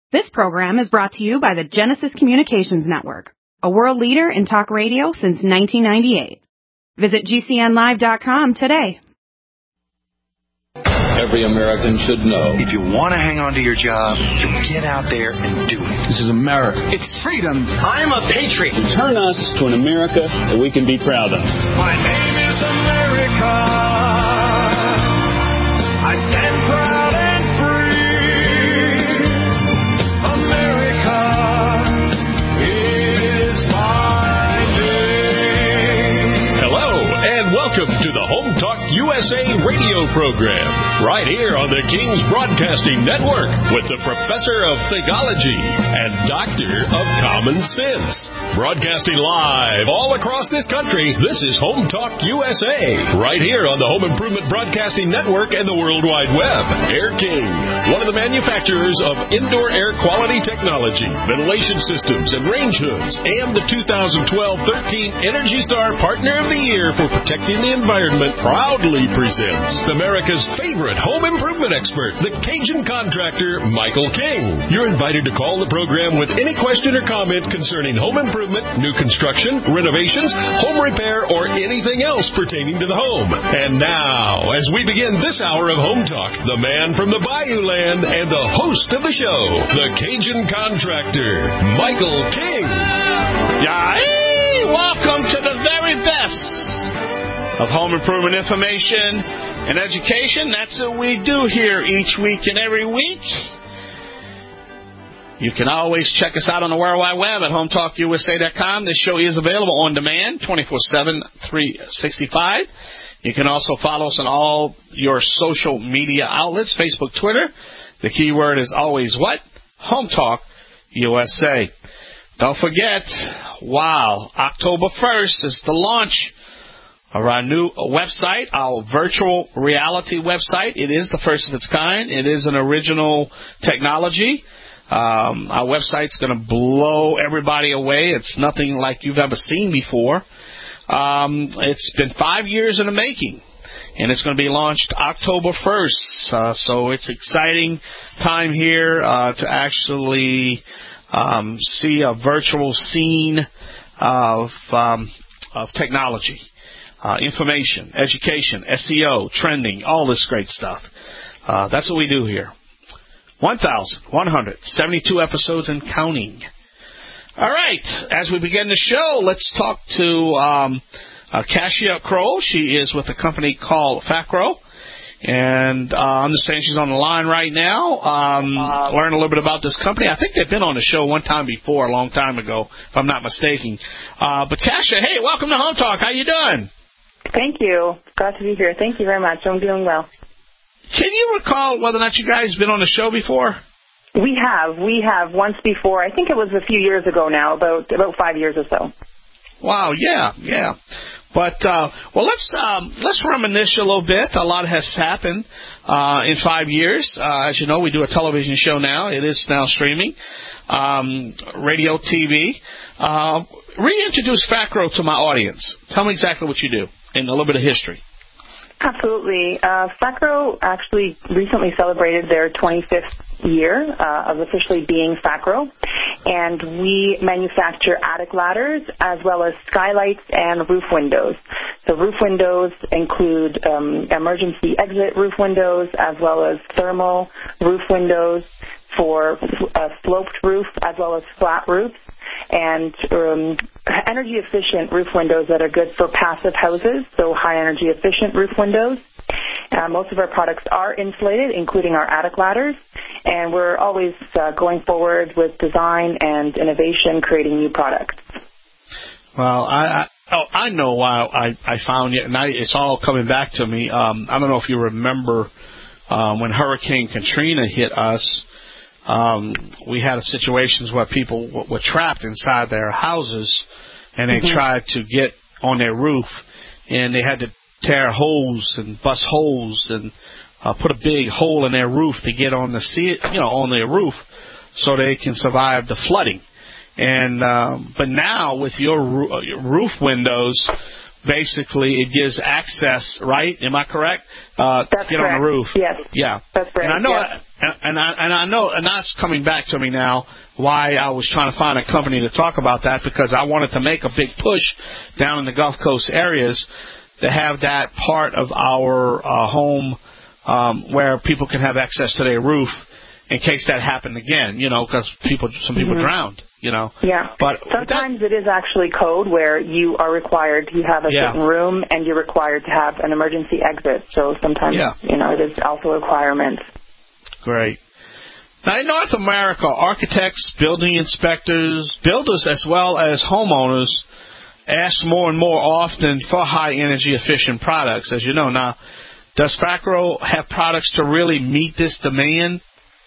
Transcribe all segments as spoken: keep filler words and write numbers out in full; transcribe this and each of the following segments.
This program is brought to you by the Genesis Communications Network, a world leader in talk radio since nineteen ninety-eight. Visit G C N live dot com today. Every American should know. If you want to hang on to your job, you get out there and do it. This is America. It's freedom. I'm a patriot. Turn us to an America that we can be proud of. My name is America. I stand proud and free. America is my name. Hello, and welcome to the Home Talk U S A radio program, right here on the King's Broadcasting Network, with the Professor of Theology and Doctor of Common Sense. Broadcasting live all across this country, this is Home Talk U S A, right here on the Home Improvement Broadcasting Network and the World Wide Web. Air King, one of the manufacturers of indoor air quality technology, ventilation systems, and range hoods, and the two thousand twelve thirteen Energy Star Partner of the Year for protecting the environment, proudly presents America's favorite home improvement expert, the Cajun contractor, Michael King. You're invited to call the program with any question or comment concerning home improvement, new construction, renovations, home repair, or anything else pertaining to the home. And now, as we begin this hour of Home Talk, the man from the Bayou Land and the host of the show, the Cajun contractor, Michael King. Yay! Welcome to the very best of home improvement information and education. That's what we do here each week and every week. You can always check us out on the World Wide Web at home talk U S A dot com. This show is available on demand twenty-four seven, three sixty-five. You can also follow us on all your social media outlets, Facebook, Twitter. The keyword is always what? Home Talk U S A. Don't forget, wow, October first is the launch of our new website, our virtual reality website. It is the first of its kind. It is an original technology. Um, our website's going to blow everybody away. It's nothing like you've ever seen before. Um, it's been five years in the making, and it's going to be launched October first. Uh, so it's exciting time here uh, to actually um, see a virtual scene of, um, of technology. Uh, information, education, S E O, trending, all this great stuff. Uh, that's what we do here. one thousand one hundred seventy-two episodes and counting. All right, as we begin the show, let's talk to um, uh, Kasia Kroll. She is with a company called Facro, and I uh, understand she's on the line right now. Um, learn a little bit about this company. I think they've been on the show one time before, a long time ago, if I'm not mistaken. Uh, but Kasia, hey, welcome to Home Talk. How you doing? Thank you. Glad to be here. Thank you very much. I'm doing well. Can you recall whether or not you guys have been on the show before? We have. We have once before. I think it was a few years ago now, about about five years or so. Wow, yeah, yeah. But, uh, well, let's um, let's reminisce a little bit. A lot has happened uh, in five years. Uh, as you know, we do a television show now. It is now streaming. Um, radio, T V. Uh, reintroduce Facro to my audience. Tell me exactly what you do and a little bit of history. Absolutely. Uh, Facro actually recently celebrated their twenty-fifth year uh, of officially being Facro, and we manufacture attic ladders as well as skylights and roof windows. The roof windows include um, emergency exit roof windows as well as thermal roof windows for a sloped roof as well as flat roofs, and um, energy-efficient roof windows that are good for passive houses, so high-energy efficient roof windows. Uh, most of our products are insulated, including our attic ladders, and we're always uh, going forward with design and innovation, creating new products. Well, I, I, oh, I know why I, I found you, and I, it's all coming back to me. Um, I don't know if you remember um, when Hurricane Katrina hit us. Um, we had situations where people w- were trapped inside their houses, and they mm-hmm. tried to get on their roof, and they had to tear holes and bust holes and uh, put a big hole in their roof to get on the sea, you know, on their roof, so they can survive the flooding. And um, but now with your, ro- your roof windows, basically it gives access, right? Am I correct? Uh, That's get correct. on the roof. Yes. Yeah. That's right. And I know, yes. and, and I and I know, and that's coming back to me now. Why I was trying to find a company to talk about that, because I wanted to make a big push down in the Gulf Coast areas to have that part of our uh, home um, where people can have access to their roof in case that happened again. You know, because people, some people Mm-hmm. drowned. You know. Yeah. But sometimes it is actually code where you are required, you have a Yeah. certain room and you're required to have an emergency exit. So sometimes, Yeah. you know, it is also a requirement. Great. Now, in North America, architects, building inspectors, builders, as well as homeowners ask more and more often for high energy efficient products, as you know. Now, does Facro have products to really meet this demand?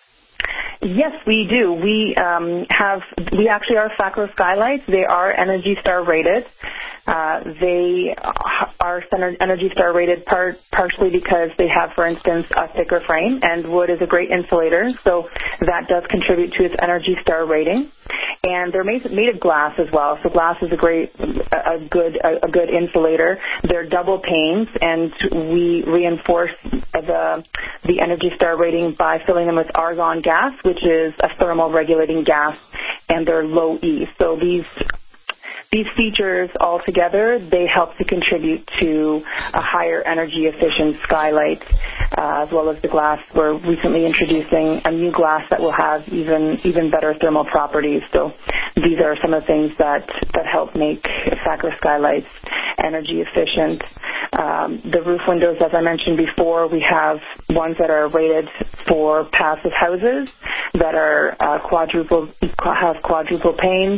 Yes, we do. We um, have, we actually are Facro skylights. They are Energy Star rated. Uh, they are Energy Star rated part, partially because they have, for instance, a thicker frame, and wood is a great insulator, so that does contribute to its Energy Star rating. And they're made, made of glass as well, so glass is a great, a, a good, a, a good insulator. They're double panes, and we reinforce the the Energy Star rating by filling them with argon gas, which is a thermal regulating gas, and they're low E. So these These features all together, they help to contribute to a higher energy efficient skylight, uh, as well as the glass. We're recently introducing a new glass that will have even even better thermal properties. So these are some of the things that, that help make Facro skylights energy efficient. Um, the roof windows, as I mentioned before, we have ones that are rated for passive houses that are uh, quadruple have quadruple panes.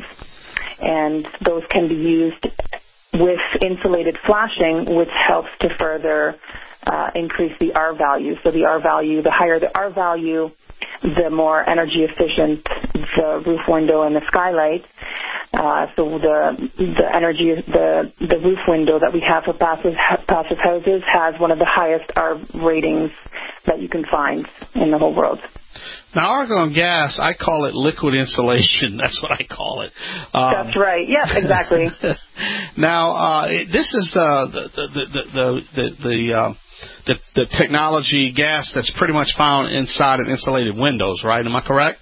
And those can be used with insulated flashing, which helps to further uh, increase the R value. So the R value, the higher the R value, the more energy efficient the roof window and the skylight. Uh, so the the energy the the roof window that we have for passive passive houses has one of the highest R ratings that you can find in the whole world. Now, argon gas, I call it liquid insulation. That's what I call it. Um, That's right. Yeah, exactly. now, uh, it, this is uh, the the the the the, the, uh, the the technology gas that's pretty much found inside of insulated windows, right? Am I correct?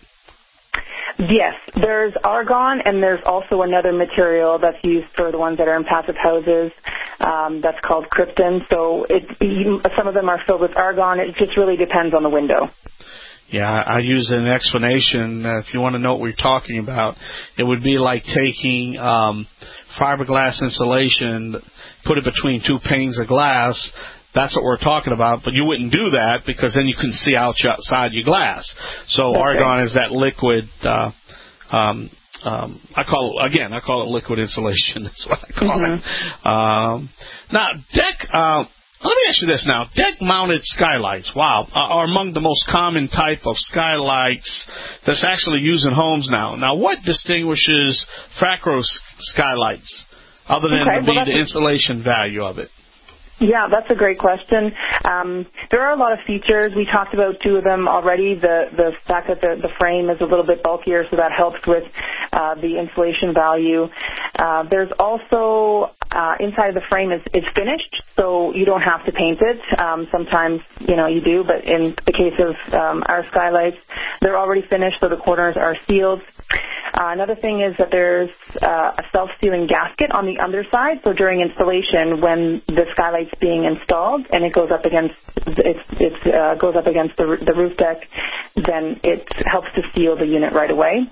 Yes, there's argon, and there's also another material that's used for the ones that are in passive houses. Um, that's called krypton. So it, some of them are filled with argon. It just really depends on the window. Yeah, I use an explanation. Uh, if you want to know what we're talking about, it would be like taking um, fiberglass insulation, put it between two panes of glass. That's what we're talking about, but you wouldn't do that because then you couldn't see outside your glass. So That's argon right. is that liquid. Uh, um, um, I call it, again, I call it liquid insulation. That's what I call mm-hmm. it. Um, now, deck. Uh, Let me ask you this now. Deck-mounted skylights, wow, are among the most common type of skylights that's actually used in homes now. Now, what distinguishes Facro's skylights other than okay, the, well, the insulation value of it? Yeah, that's a great question. Um, there are a lot of features. We talked about two of them already. The the fact that the, the frame is a little bit bulkier, so that helps with uh, the insulation value. Uh, there's also uh, inside of the frame is, is finished, so you don't have to paint it. Um, sometimes, you know, you do, but in the case of um, our skylights, they're already finished, so the corners are sealed. Uh, another thing is that there's uh, a self-sealing gasket on the underside, so during installation, when the skylight's being installed and it goes up against it, it uh, goes up against the, the roof deck, then it helps to seal the unit right away.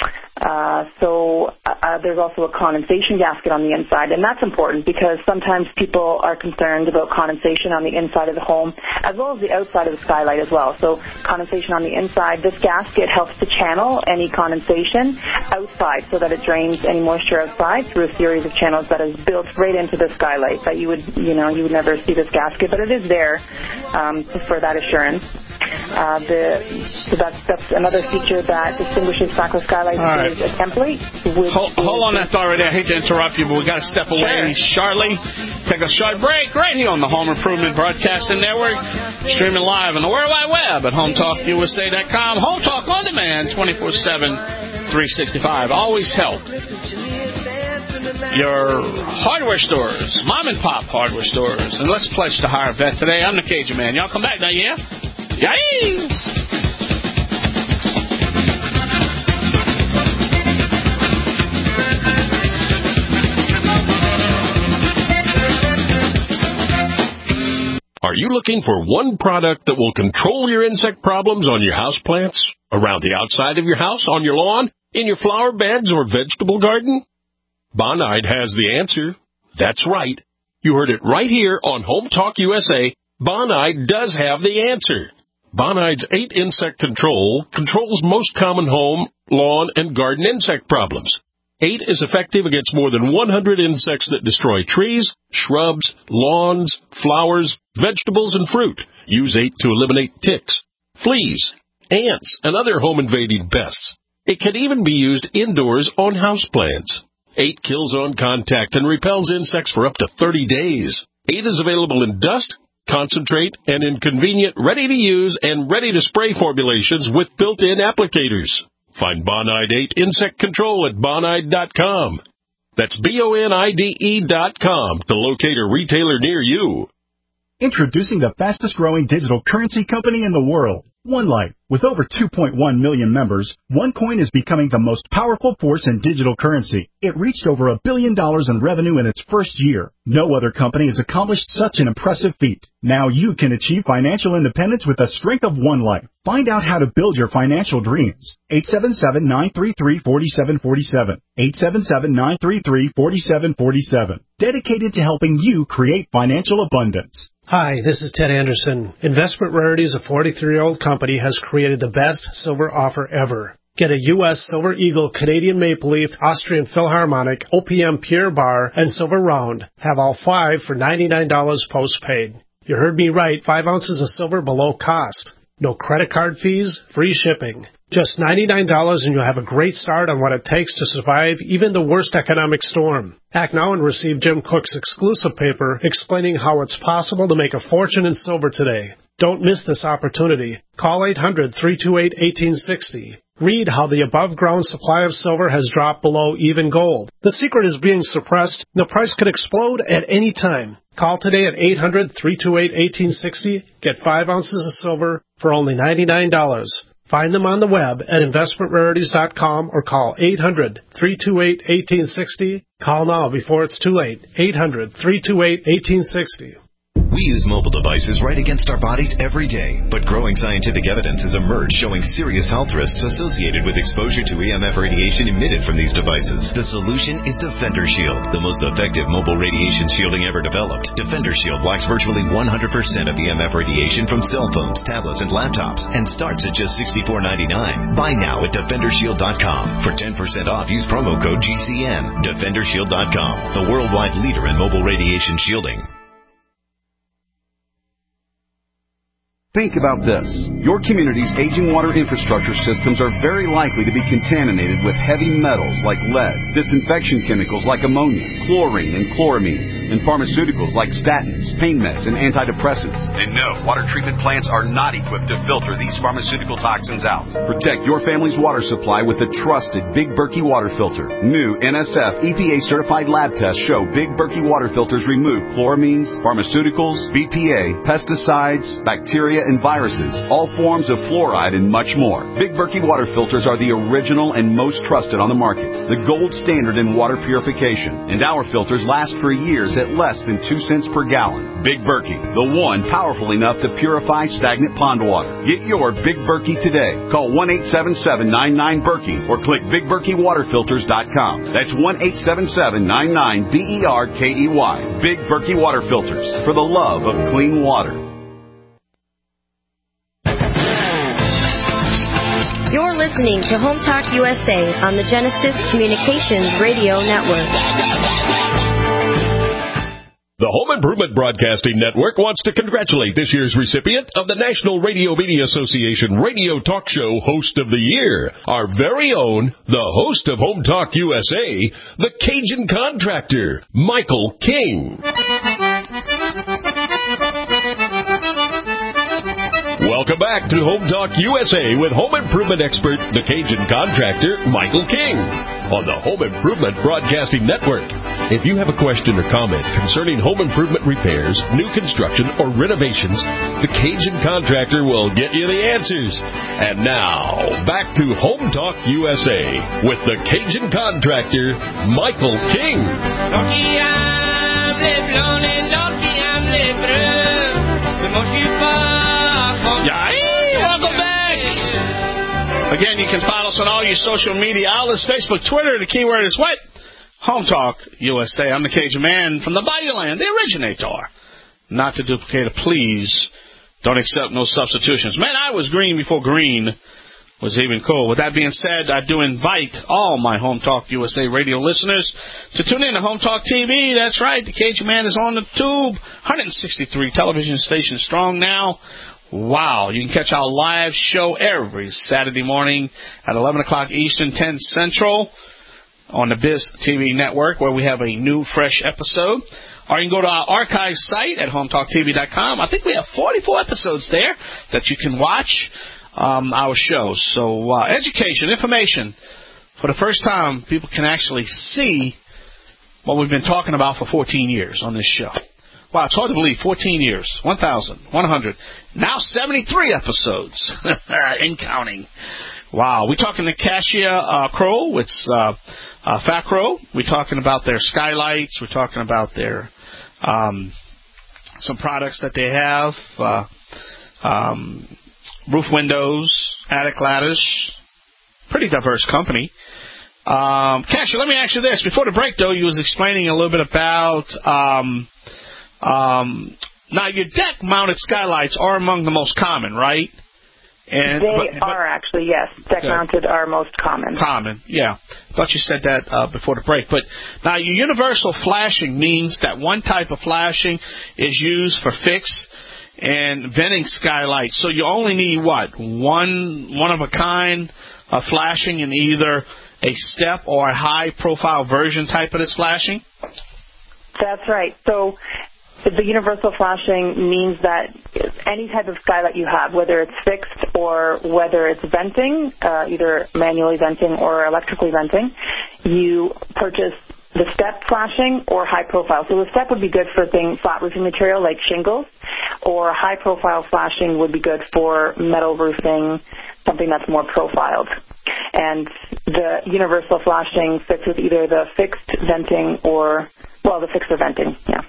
Uh, so uh, there's also a condensation gasket on the inside, and that's important because sometimes people are concerned about condensation on the inside of the home as well as the outside of the skylight as well. So condensation on the inside, this gasket helps to channel any condensation outside so that it drains any moisture outside through a series of channels that is built right into the skylight. That you would, you know, you would never see this gasket, but it is there um, for that assurance. Uh, the, so that's, that's another feature that distinguishes Facro skylights. Right. Is a template. Hold, hold on that thought right there. I hate to interrupt you, but we got to step away Sure. shortly. Take a short break right here on the Home Improvement Broadcasting Network, streaming live on the World Wide Web at home talk U S A dot com. Home Talk on demand, twenty-four seven, three sixty-five. Always help. your hardware stores, mom and pop hardware stores. And let's pledge to hire a vet today. I'm the Cajun Man. Y'all come back now, yeah? Yay! Are you looking for one product that will control your insect problems on your houseplants, around the outside of your house, on your lawn, in your flower beds or vegetable garden? Bonide has the answer. That's right. You heard it right here on Home Talk U S A. Bonide does have the answer. Bonide's eight Insect Control controls most common home, lawn, and garden insect problems. eight is effective against more than one hundred insects that destroy trees, shrubs, lawns, flowers, vegetables, and fruit. Use eight to eliminate ticks, fleas, ants, and other home-invading pests. It can even be used indoors on houseplants. eight kills on contact and repels insects for up to thirty days. eight is available in dust, concentrate, and in convenient, ready-to-use and ready-to-spray formulations with built-in applicators. Find Bonide eight Insect Control at bonide dot com. That's B O N I D E dot com to locate a retailer near you. Introducing the fastest-growing digital currency company in the world, OneLife. With over two point one million members, OneCoin is becoming the most powerful force in digital currency. It reached over a billion dollars in revenue in its first year. No other company has accomplished such an impressive feat. Now you can achieve financial independence with the strength of OneLife. Find out how to build your financial dreams. eight seven seven, nine three three, four seven four seven. eight seven seven, nine three three, four seven four seven. Dedicated to helping you create financial abundance. Hi, this is Ted Anderson. Investment Rarities, a forty-three-year-old company, has created the best silver offer ever. Get a U S Silver Eagle, Canadian Maple Leaf, Austrian Philharmonic, O P M Pure Bar, and Silver Round. Have all five for ninety-nine dollars postpaid. You heard me right, five ounces of silver below cost. No credit card fees, free shipping. Just ninety-nine dollars and you'll have a great start on what it takes to survive even the worst economic storm. Act now and receive Jim Cook's exclusive paper explaining how it's possible to make a fortune in silver today. Don't miss this opportunity. Call eight hundred, three two eight, one eight six zero. Read how the above-ground supply of silver has dropped below even gold. The secret is being suppressed. The price could explode at any time. Call today at eight hundred, three two eight, one eight six zero. Get five ounces of silver for only ninety-nine dollars. Find them on the web at investment rarities dot com or call eight hundred, three two eight, one eight six zero. Call now before it's too late. eight hundred, three two eight, one eight six zero. We use mobile devices right against our bodies every day, but growing scientific evidence has emerged showing serious health risks associated with exposure to E M F radiation emitted from these devices. The solution is Defender Shield, the most effective mobile radiation shielding ever developed. Defender Shield blocks virtually one hundred percent of E M F radiation from cell phones, tablets, and laptops, and starts at just sixty-four ninety-nine. Buy now at defender shield dot com. For ten percent off, use promo code G C N. defender shield dot com, the worldwide leader in mobile radiation shielding. Think about this. Your community's aging water infrastructure systems are very likely to be contaminated with heavy metals like lead, disinfection chemicals like ammonia, chlorine and chloramines, and pharmaceuticals like statins, pain meds, and antidepressants. And no, water treatment plants are not equipped to filter these pharmaceutical toxins out. Protect your family's water supply with the trusted Big Berkey water filter. New N S F E P A-certified lab tests show Big Berkey water filters remove chloramines, pharmaceuticals, B P A, pesticides, bacteria, and viruses, all forms of fluoride, and much more. Big Berkey water filters are the original and most trusted on the market, the gold standard in water purification, and our filters last for years at less than two cents per gallon. Big Berkey, the one powerful enough to purify stagnant pond water. Get your Big Berkey today. Call one eight seven seven, nine nine, Berkey or click big berkey water filters dot com. That's one eight seven seven, nine nine, B E R K E Y. Big Berkey water filters, for the love of clean water. You're listening to Home Talk U S A on the Genesis Communications Radio Network. The Home Improvement Broadcasting Network wants to congratulate this year's recipient of the National Radio Media Association Radio Talk Show Host of the Year, our very own, the host of Home Talk U S A, the Cajun Contractor, Michael King. Welcome back to Home Talk U S A with home improvement expert, the Cajun Contractor, Michael King. on the Home Improvement Broadcasting Network. If you have a question or comment concerning home improvement repairs, new construction, or renovations, the Cajun Contractor will get you the answers. And now, back to Home Talk U S A with the Cajun Contractor, Michael King. Yay! Welcome back. Again, you can follow us on all your social media outlets, Facebook, Twitter. The keyword is what? Home Talk U S A. I'm the Cajun Man from the Bayou Land, the originator. Not to duplicate it, please. Don't accept no substitutions. Man, I was green before green was even cool. With that being said, I do invite all my Home Talk U S A radio listeners to tune in to Home Talk T V. That's right. The Cajun Man is on the tube. one hundred sixty-three television stations strong now. Wow. You can catch our live show every Saturday morning at eleven o'clock Eastern, ten Central on the Biz T V network, where we have a new, fresh episode. Or you can go to our archive site at home talk t v dot com. I think we have forty-four episodes there that you can watch um, our shows. So uh, education, information. For the first time, people can actually see what we've been talking about for fourteen years on this show. Wow, it's hard to believe. fourteen years, one thousand one hundred, now seventy-three episodes and counting. Wow, we're talking to Cassia uh, Crow with uh, uh, Facro. We're talking about their skylights. We're talking about their um, some products that they have, uh, um, roof windows, attic ladders. Pretty diverse company. Um, Cassia, let me ask you this. Before the break, though, you was explaining a little bit about um, um, now your deck-mounted skylights are among the most common, right? And, they but, but, are actually, yes. Deck-mounted are most common. Common, yeah. I thought you said that uh, before the break. But now, your universal flashing means that one type of flashing is used for fixed and venting skylights. So you only need, what, one one-of-a-kind uh, flashing in either a step or a high-profile version type of this flashing? That's right. So the universal flashing means that any type of skylight you have, whether it's fixed or whether it's venting, uh, either manually venting or electrically venting, you purchase the step flashing or high profile. So the step would be good for things, flat roofing material like shingles, or high profile flashing would be good for metal roofing, something that's more profiled. And the universal flashing fits with either the fixed venting or, well, the fixed or venting, yeah.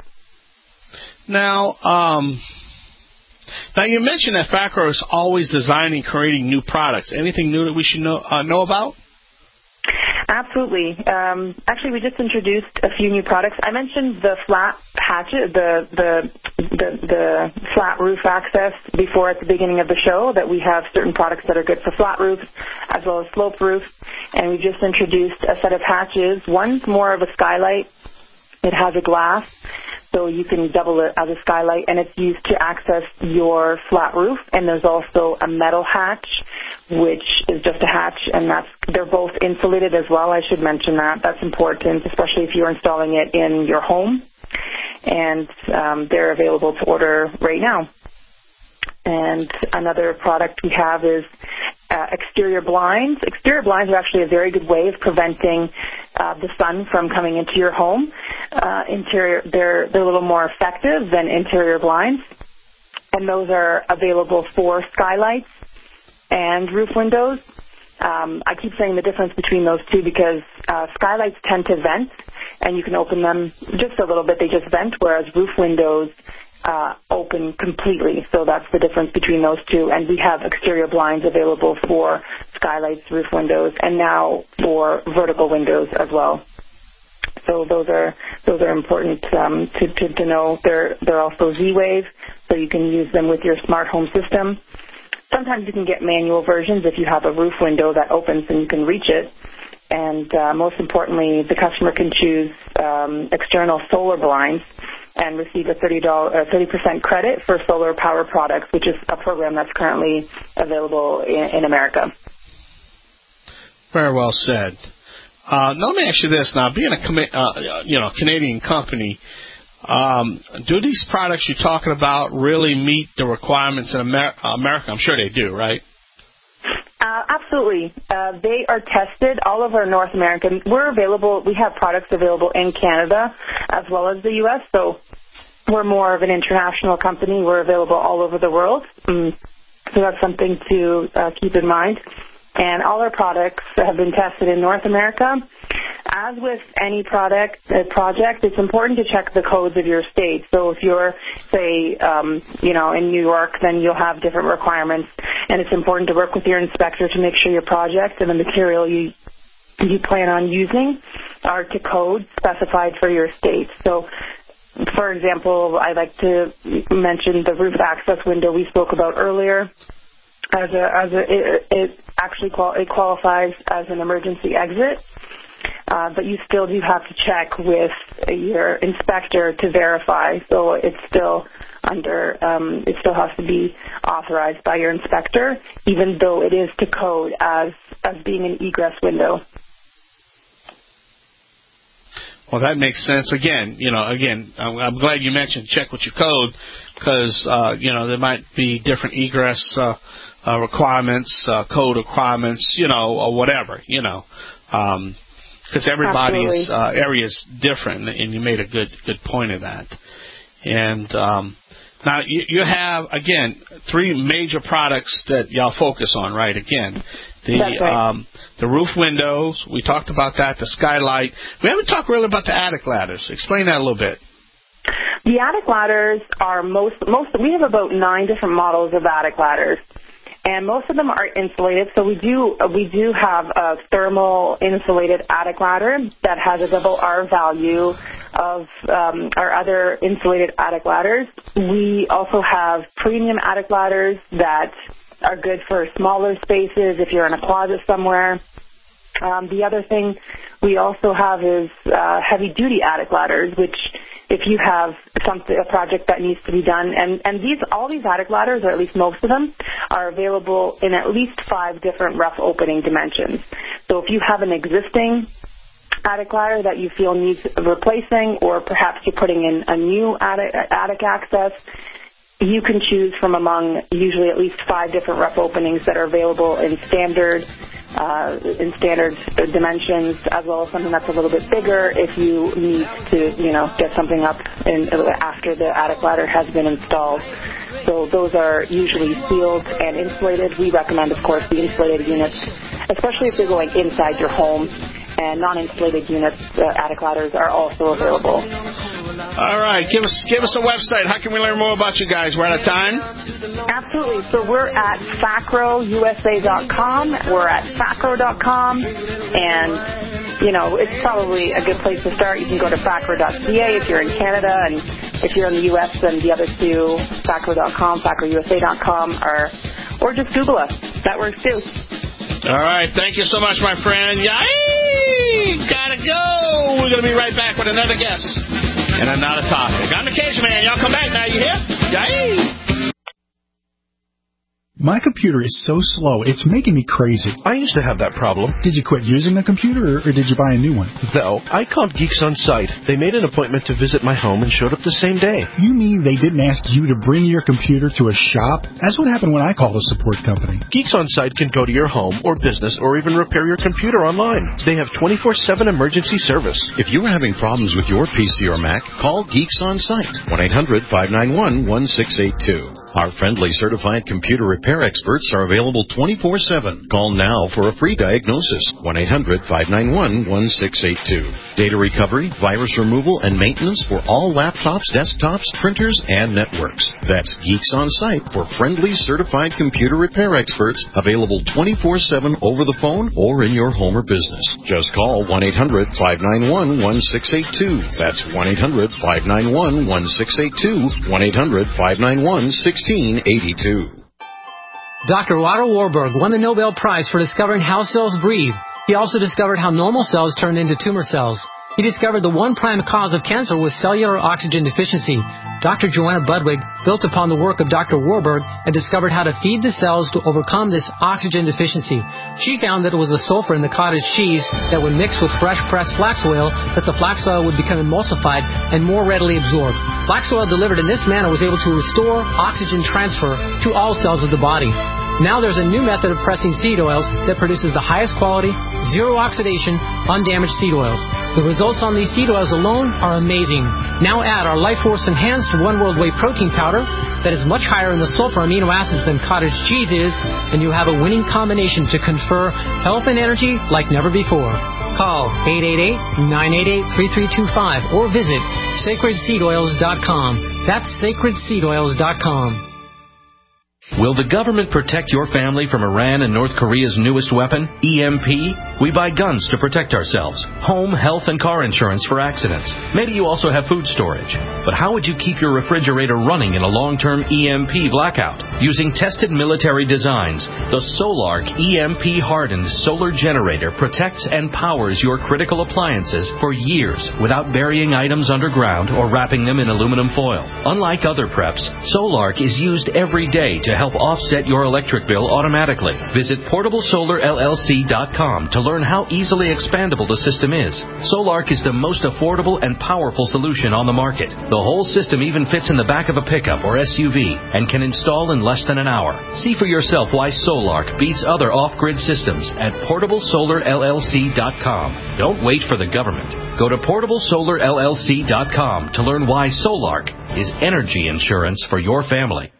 Now, um, now you mentioned that Facro is always designing, creating new products. Anything new that we should know uh, know about? Absolutely. Um, actually, we just introduced a few new products. I mentioned the flat hatchet, the, the the the flat roof access before at the beginning of the show. That we have certain products that are good for flat roofs as well as slope roofs, and we just introduced a set of hatches. One's more of a skylight. It has a glass, so you can double it as a skylight, and it's used to access your flat roof. And there's also a metal hatch, which is just a hatch, and that's they're both insulated as well. I should mention that. That's important, especially if you're installing it in your home. And um, they're available to order right now. And another product we have is uh, exterior blinds. Exterior blinds are actually a very good way of preventing uh, the sun from coming into your home. Uh, interior, they're they're a little more effective than interior blinds, and those are available for skylights and roof windows. Um, I keep saying the difference between those two because uh, skylights tend to vent, and you can open them just a little bit. They just vent, whereas roof windows Uh, open completely. So that's the difference between those two. And we have exterior blinds available for skylights, roof windows, and now for vertical windows as well. So those are those are important um, to, to to know. They're they're also Z-Wave, so you can use them with your smart home system. Sometimes you can get manual versions if you have a roof window that opens and you can reach it. And uh, most importantly, the customer can choose um, external solar blinds and receive a thirty percent credit for solar power products, which is a program that's currently available in, in America. Very well said. Uh, now let me ask you this: now, being a uh, you know Canadian company, um, do these products you're talking about really meet the requirements in Amer- America? I'm sure they do, right? Uh, absolutely. Uh, they are tested all over North America. We're available. We have products available in Canada as well as the U S, so we're more of an international company. We're available all over the world. Mm. So that's something to uh, keep in mind. And all our products have been tested in North America. As with any product uh, project, it's important to check the codes of your state. So if you're, say, um, you know, in New York, then you'll have different requirements. And it's important to work with your inspector to make sure your project and the material you you plan on using are to code specified for your state. So, for example, I like to mention the roof access window we spoke about earlier. As a, as a, it, it actually qual- it qualifies as an emergency exit, uh, but you still do have to check with your inspector to verify. So it's still under, um, it still has to be authorized by your inspector, even though it is to code as as being an egress window. Well, that makes sense. Again, you know, again, I'm, I'm glad you mentioned check with your code because, uh, you know, there might be different egress uh, uh, requirements, uh, code requirements, you know, or whatever, you know, because um, everybody's uh, area is different, and you made a good good point of that. And um, now you, you have, again, three major products that y'all focus on, right? Again, the right. um, the roof windows, we talked about that, the skylight. We haven't talked really about the attic ladders. Explain that a little bit. The attic ladders are most, most, we have about nine different models of attic ladders. And most of them are insulated, so we do we do have a thermal insulated attic ladder that has a double R value of um, our other insulated attic ladders. We also have premium attic ladders that are good for smaller spaces if you're in a closet somewhere. Um, the other thing we also have is uh, heavy-duty attic ladders, which if you have something, a project that needs to be done, and, and these all these attic ladders, or at least most of them, are available in at least five different rough opening dimensions. So if you have an existing attic ladder that you feel needs replacing, or perhaps you're putting in a new attic, attic access, you can choose from among usually at least five different rough openings that are available in standard uh, in standard dimensions, as well as something that's a little bit bigger if you need to, you know, get something up in, after the attic ladder has been installed. So those are usually sealed and insulated. We recommend, of course, the insulated units, especially if you're going inside your home. And non-insulated units, uh, attic ladders, are also available. All right, give us give us a website. How can we learn more about you guys? We're out of time. Absolutely. So we're at facro u s a dot com. We're at facro dot com, and you know it's probably a good place to start. You can go to facro dot c a if you're in Canada, and if you're in the U S, then the other two, facro dot com, facro u s a dot com, or or just Google us. That works too. All right, thank you so much, my friend. Yay! Gotta go. We're gonna be right back with another guest and another topic. I'm the Cajun Man. Y'all come back now. You hear? Yay! My computer is so slow, it's making me crazy. I used to have that problem. Did you quit using the computer, or, or did you buy a new one? No, I called Geeks On Site. They made an appointment to visit my home and showed up the same day. You mean they didn't ask you to bring your computer to a shop? That's what happened when I called a support company. Geeks On Site can go to your home or business or even repair your computer online. They have twenty-four seven emergency service. If you are having problems with your P C or Mac, call Geeks On Site, one eight hundred five nine one one six eight two. Our friendly certified computer repair experts are available twenty-four seven. Call now for a free diagnosis, one eight hundred five nine one one six eight two. Data recovery, virus removal, and maintenance for all laptops, desktops, printers, and networks. That's Geeks On Site for friendly certified computer repair experts, available twenty-four seven over the phone or in your home or business. Just call one eight hundred five nine one one six eight two. That's one eight hundred five nine one one six eight two, one eight hundred five nine one one six eight two. Doctor Otto Warburg won the Nobel Prize for discovering how cells breathe. He also discovered how normal cells turn into tumor cells. He discovered the one prime cause of cancer was cellular oxygen deficiency. Doctor Joanna Budwig built upon the work of Doctor Warburg and discovered how to feed the cells to overcome this oxygen deficiency. She found that it was the sulfur in the cottage cheese that would mix with fresh pressed flax oil that the flax oil would become emulsified and more readily absorbed. Flax oil delivered in this manner was able to restore oxygen transfer to all cells of the body. Now there's a new method of pressing seed oils that produces the highest quality, zero oxidation, undamaged seed oils. The results on these seed oils alone are amazing. Now add our Life Force Enhanced One World Whey Protein Powder that is much higher in the sulfur amino acids than cottage cheese is, and you have a winning combination to confer health and energy like never before. Call eight eight eight, nine eight eight, three three two five or visit sacred seed oils dot com. That's sacred seed oils dot com. Will the government protect your family from Iran and North Korea's newest weapon, E M P? We buy guns to protect ourselves, home, health, and car insurance for accidents. Maybe you also have food storage. But how would you keep your refrigerator running in a long-term E M P blackout? Using tested military designs, the Solark E M P-hardened solar generator protects and powers your critical appliances for years without burying items underground or wrapping them in aluminum foil. Unlike other preps, Solark is used every day to help offset your electric bill automatically. Visit portable solar L L C dot com to learn how easily expandable the system is. Solark is the most affordable and powerful solution on the market. The whole system even fits in the back of a pickup or S U V and can install in less than an hour. See for yourself why Solark beats other off-grid systems at portable solar L L C dot com. Don't wait for the government. Go to portable solar L L C dot com to learn why Solark is energy insurance for your family.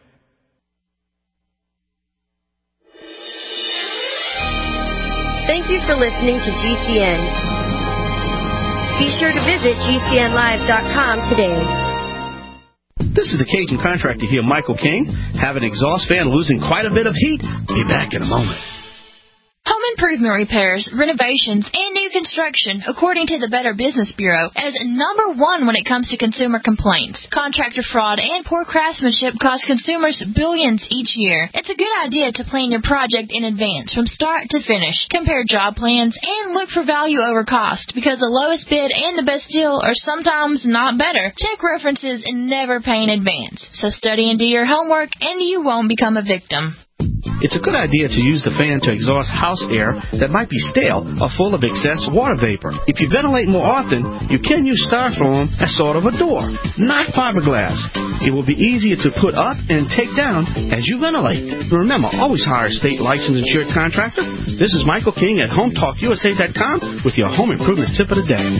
Thank you for listening to G C N. Be sure to visit G C N live dot com today. This is the Cajun contractor here, Michael King. Have an exhaust fan losing quite a bit of heat? Be back in a moment. Home improvement repairs, renovations, and new construction, according to the Better Business Bureau, as number one when it comes to consumer complaints. Contractor fraud and poor craftsmanship cost consumers billions each year. It's a good idea to plan your project in advance from start to finish. Compare job plans and look for value over cost, because the lowest bid and the best deal are sometimes not better. Check references and never pay in advance. So study and do your homework, and you won't become a victim. It's a good idea to use the fan to exhaust house air that might be stale or full of excess water vapor. If you ventilate more often, you can use styrofoam as sort of a door, not fiberglass. It will be easier to put up and take down as you ventilate. Remember, always hire a state licensed insured contractor. This is Michael King at home talk U S A dot com with your home improvement tip of the day.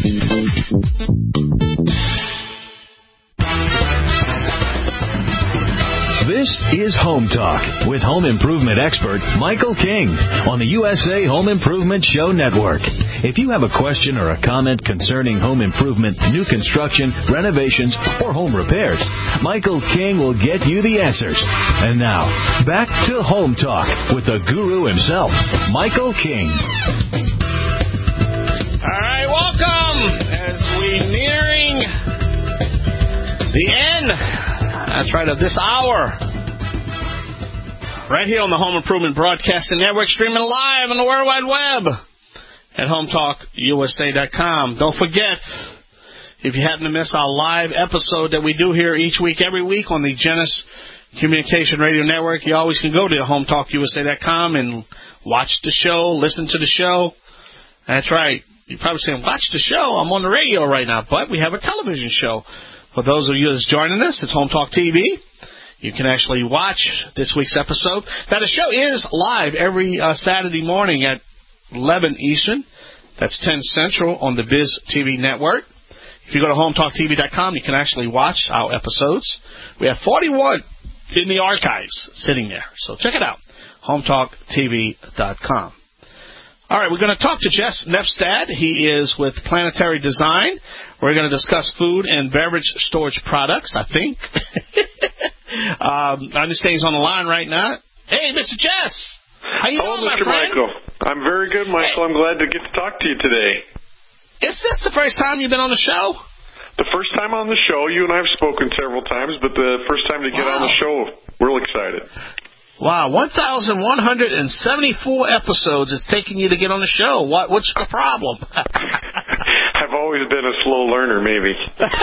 This is Home Talk with home improvement expert Michael King on the U S A Home Improvement Show Network. If you have a question or a comment concerning home improvement, new construction, renovations, or home repairs, Michael King will get you the answers. And now, back to Home Talk with the guru himself, Michael King. All right, welcome as we nearing the end. That's right, of this hour. Right here on the Home Improvement Broadcasting Network, streaming live on the World Wide Web at home talk U S A dot com. Don't forget, if you happen to miss our live episode that we do here each week, every week on the Genesis Communication Radio Network, you always can go to home talk U S A dot com and watch the show, listen to the show. That's right. You're probably saying, watch the show. I'm on the radio right now. But we have a television show. For those of you that's joining us, it's Home Talk T V. You can actually watch this week's episode. Now, the show is live every uh, Saturday morning at eleven Eastern. That's ten Central on the Biz T V network. If you go to home talk T V dot com, you can actually watch our episodes. We have forty-one in the archives sitting there. So check it out, home talk T V dot com. All right, we're going to talk to Jess Nepstad. He is with Planetary Design. We're going to discuss food and beverage storage products, I think. um, I understand he's on the line right now. Hey, Mister Jess. How you Hello, doing, my Mister friend? Michael. I'm very good, Michael. Hey. I'm glad to get to talk to you today. Is this the first time you've been on the show? The first time on the show. You and I have spoken several times, but the first time to get wow. on the show, real excited. Wow, one thousand one hundred seventy-four episodes it's taking you to get on the show. What? What's the problem? I've always been a slow learner, maybe.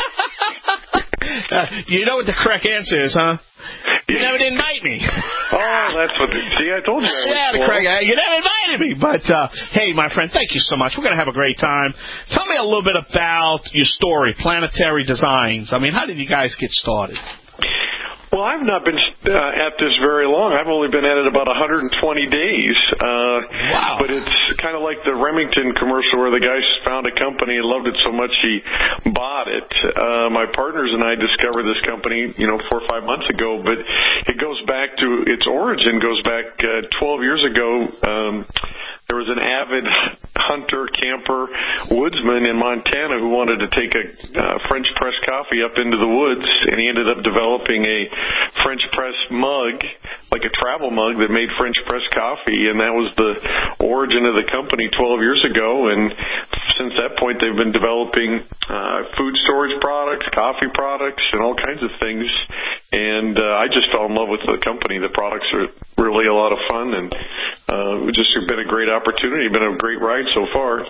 uh, you know what the correct answer is, huh? You never did invite me. Oh, that's what... See, I told you. I yeah, the correct, uh, you never invited me. But, uh, hey, my friend, thank you so much. We're going to have a great time. Tell me a little bit about your story, Planetary Designs. I mean, how did you guys get started? Well, I've not been uh, at this very long. I've only been at it about one hundred twenty days. Uh, wow. But it's kind of like the Remington commercial where the guy found a company and loved it so much he bought it. Uh, my partners and I discovered this company, you know, four or five months ago, but it goes back to, its origin goes back uh, twelve years ago. Um, there was an avid hunter, camper, woodsman in Montana who wanted to take a uh, French press coffee up into the woods, and he ended up developing a French press mug, like a travel mug that made French press coffee, and that was the origin of the company twelve years ago. And since that point, they've been developing uh, food storage products, coffee products, and all kinds of things. And uh, I just fell in love with the company. The products are really a lot of fun, and uh, it's just been a great opportunity, been a great ride so far.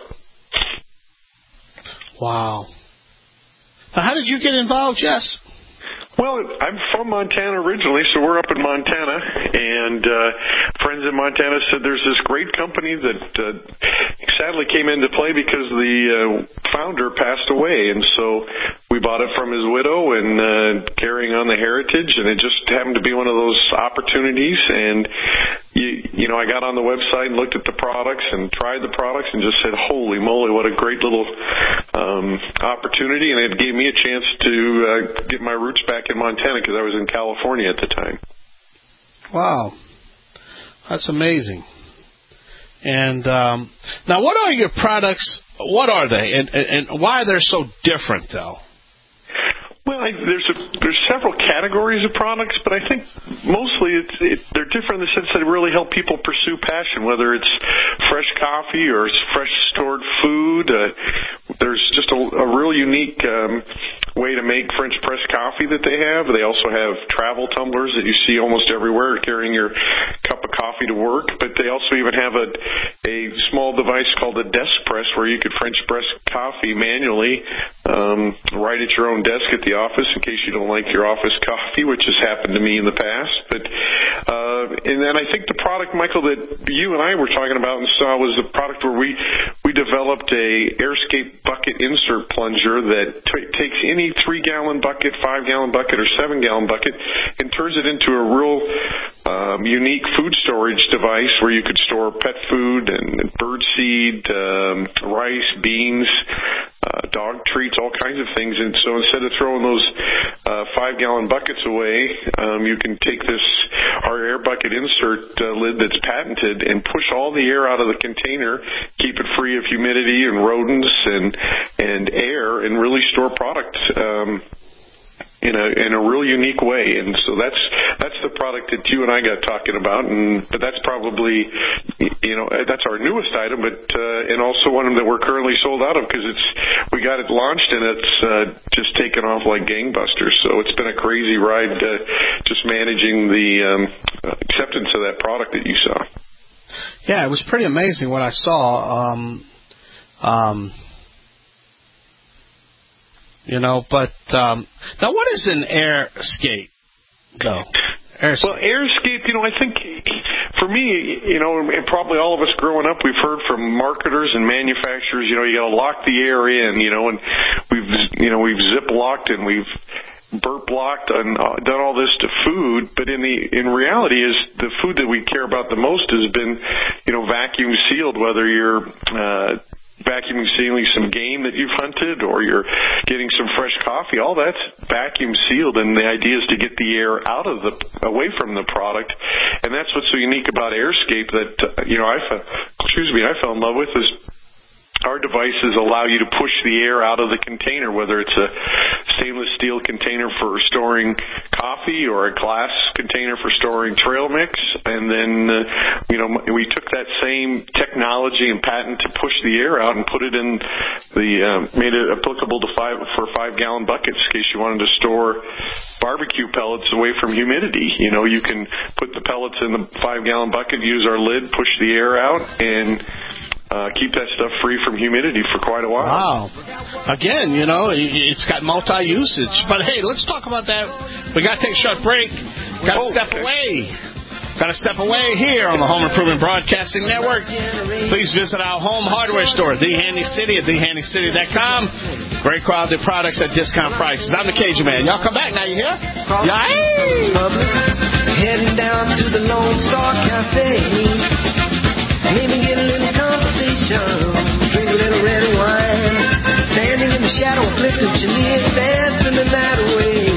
Wow. Now, how did you get involved, Jess? Well, I'm from Montana originally, so we're up in Montana, and uh, friends in Montana said there's this great company that uh, sadly came into play because the uh, founder passed away, and so we bought it from his widow and uh, carrying on the heritage, and it just happened to be one of those opportunities, and you, you know, I got on the website and looked at the products and tried the products and just said, holy moly, what a great little um, opportunity, and it gave me a chance to uh, get my roots back in Montana because I was in California at the time. Wow. That's amazing. And um, now, what are your products? What are they, and, and, and why are they so different, though? Well, I, there's a, there's several categories of products, but I think mostly it's, it, they're different in the sense that they really help people pursue passion, whether it's fresh coffee or it's fresh stored food. Uh, there's just a, a real unique um, way to make French press coffee that they have. They also have travel tumblers that you see almost everywhere, carrying your cup of coffee to work. But they also even have a a small device called a desk press where you could French press coffee manually um, right at your own desk at the office in case you don't like your office coffee, which has happened to me in the past. But uh, and then I think the product, Michael, that you and I were talking about and saw was a product where we we developed a AirScape bucket insert plunger that t- takes any three-gallon bucket, five-gallon bucket, or seven-gallon bucket and turns it into a real um, unique food storage device where you could store pet food and bird seed, um, rice, beans, uh, dog treats, all kinds of things. And so instead of throwing those uh, five-gallon buckets away, um, you can take this, our air bucket insert uh, lid that's patented, and push all the air out of the container, keep it free of humidity and rodents and and air, and really store product um, in a in a real unique way. And so that's that's the product that you and I got talking about. And but that's probably, you know, that's our newest item, but uh, and also one that we're currently sold out of because it's we got it launched and it's uh, just taken off like gangbusters. So it's been a crazy ride, uh, just managing the um, acceptance of that product that you saw. Yeah, it was pretty amazing what I saw. Um, um, You know, but um, now what is an AirScape, though? AirScape. Well, AirScape, you know, I think for me, you know, and probably all of us growing up, we've heard from marketers and manufacturers, you know, you got to lock the air in, you know, and we've, you know, we've zip locked and we've burp blocked and uh, done all this to food, but in the in reality, is the food that we care about the most has been, you know, vacuum sealed, whether you're uh, vacuuming sealing some game that you've hunted or you're getting some fresh coffee, all that's vacuum sealed, and the idea is to get the air out of the away from the product. And that's what's so unique about AirScape that uh, you know I fell, excuse me I fell in love with is our devices allow you to push the air out of the container, whether it's a stainless steel container for storing coffee or a glass container for storing trail mix. And then, uh, you know, we took that same technology and patent to push the air out and put it in the, uh, made it applicable to five, for five gallon buckets in case you wanted to store barbecue pellets away from humidity. You know, you can put the pellets in the five gallon bucket, use our lid, push the air out, and Uh, keep that stuff free from humidity for quite a while. Wow. Again, you know, it's got multi-usage. But, hey, let's talk about that. We got to take a short break. Got to oh, step okay. away. Got to step away here on the Home Improvement Broadcasting Network. Please visit our home hardware store, The Handy City, at the handy city dot com. Great quality products at discount prices. I'm the Cajun Man. Y'all come back now, you hear? Yeah. Public, heading down to the Lone Star Cafe. Maybe get a little conversation, drink a little red wine. Standing in the shadow of Clifton Chenier, dancing the night away.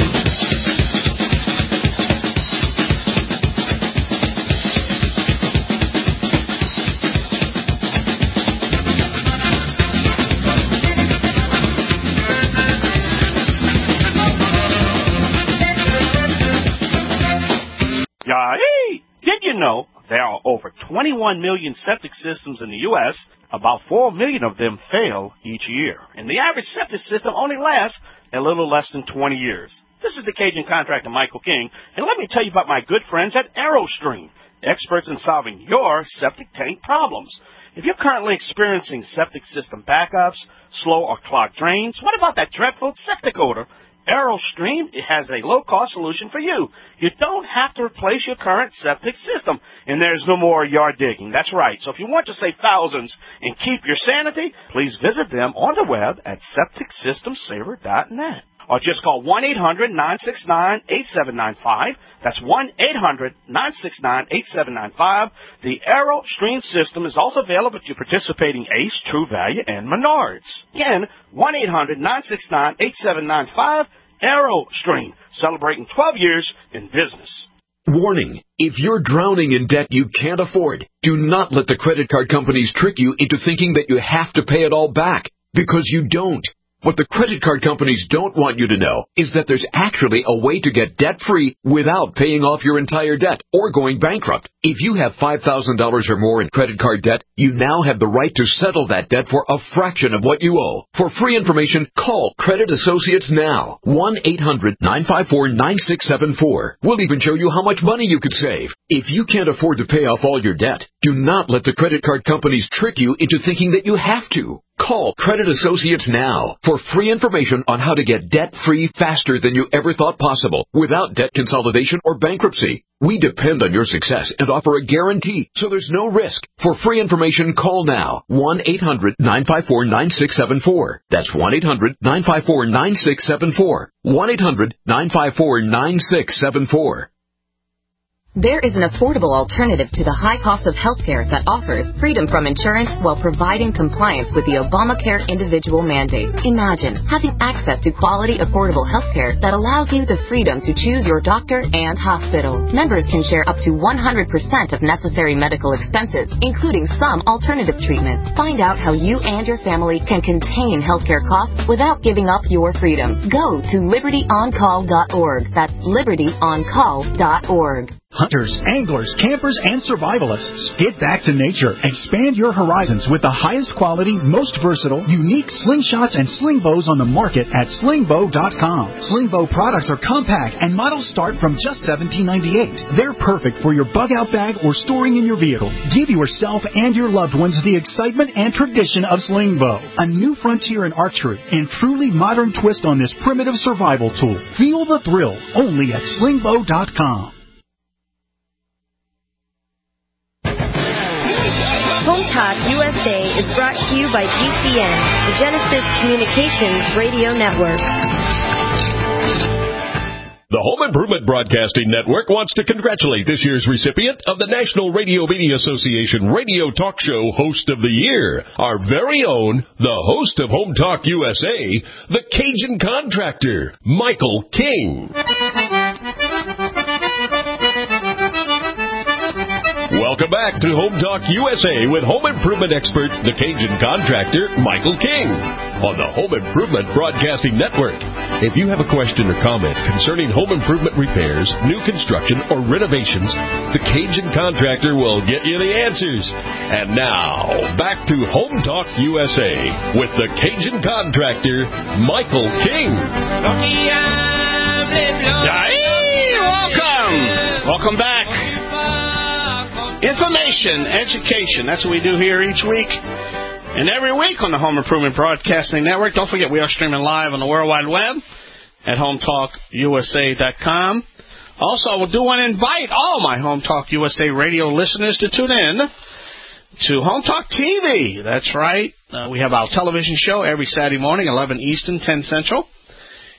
Hey, did you know there are over twenty-one million septic systems in the U S? About four million of them fail each year. And the average septic system only lasts a little less than twenty years. This is the Cajun contractor, Michael King, and let me tell you about my good friends at AeroStream, experts in solving your septic tank problems. If you're currently experiencing septic system backups, slow or clogged drains, what about that dreadful septic odor? AeroStream has a low-cost solution for you. You don't have to replace your current septic system, and there's no more yard digging. That's right. So if you want to save thousands and keep your sanity, please visit them on the web at septic system saver dot net. Or just call one eight hundred nine six nine eight seven nine five. That's one eight hundred nine six nine eight seven nine five. The AeroStream system is also available to participating Ace, True Value, and Menards. Again, one eight hundred nine six nine eight seven nine five. AeroStream, celebrating twelve years in business. Warning, if you're drowning in debt you can't afford, do not let the credit card companies trick you into thinking that you have to pay it all back, because you don't. What the credit card companies don't want you to know is that there's actually a way to get debt-free without paying off your entire debt or going bankrupt. If you have five thousand dollars or more in credit card debt, you now have the right to settle that debt for a fraction of what you owe. For free information, call Credit Associates now. one eight hundred nine five four nine six seven four. We'll even show you how much money you could save. If you can't afford to pay off all your debt, do not let the credit card companies trick you into thinking that you have to. Call Credit Associates now for free information on how to get debt-free faster than you ever thought possible without debt consolidation or bankruptcy. We depend on your success and offer a guarantee, so there's no risk. For free information, call now. one eight hundred nine five four nine six seven four. That's one eight hundred nine five four nine six seven four. one eight hundred nine five four nine six seven four. There is an affordable alternative to the high cost of healthcare that offers freedom from insurance while providing compliance with the Obamacare individual mandate. Imagine having access to quality, affordable healthcare that allows you the freedom to choose your doctor and hospital. Members can share up to one hundred percent of necessary medical expenses, including some alternative treatments. Find out how you and your family can contain healthcare costs without giving up your freedom. Go to liberty on call dot org. That's liberty on call dot org. Hunters, anglers, campers, and survivalists. Get back to nature. Expand your horizons with the highest quality, most versatile, unique slingshots and sling bows on the market at sling bow dot com. Sling bow products are compact and models start from just seventeen ninety-eight. They're perfect for your bug-out bag or storing in your vehicle. Give yourself and your loved ones the excitement and tradition of sling bow, a new frontier in archery and truly modern twist on this primitive survival tool. Feel the thrill only at sling bow dot com. Home Talk U S A is brought to you by G C N, the Genesis Communications Radio Network. The Home Improvement Broadcasting Network wants to congratulate this year's recipient of the National Radio Media Association Radio Talk Show Host of the Year, our very own, the host of Home Talk U S A, the Cajun Contractor, Michael King. Welcome back to Home Talk U S A with home improvement expert, the Cajun Contractor, Michael King, on the Home Improvement Broadcasting Network. If you have a question or comment concerning home improvement repairs, new construction, or renovations, the Cajun Contractor will get you the answers. And now, back to Home Talk U S A with the Cajun Contractor, Michael King. Hey, welcome. Welcome back. Information, education, that's what we do here each week and every week on the Home Improvement Broadcasting Network. Don't forget, we are streaming live on the World Wide Web at home talk u s a dot com. Also, I do want to invite all my Home Talk U S A radio listeners to tune in to Home Talk T V. That's right. Uh, we have our television show every Saturday morning, eleven Eastern, ten Central.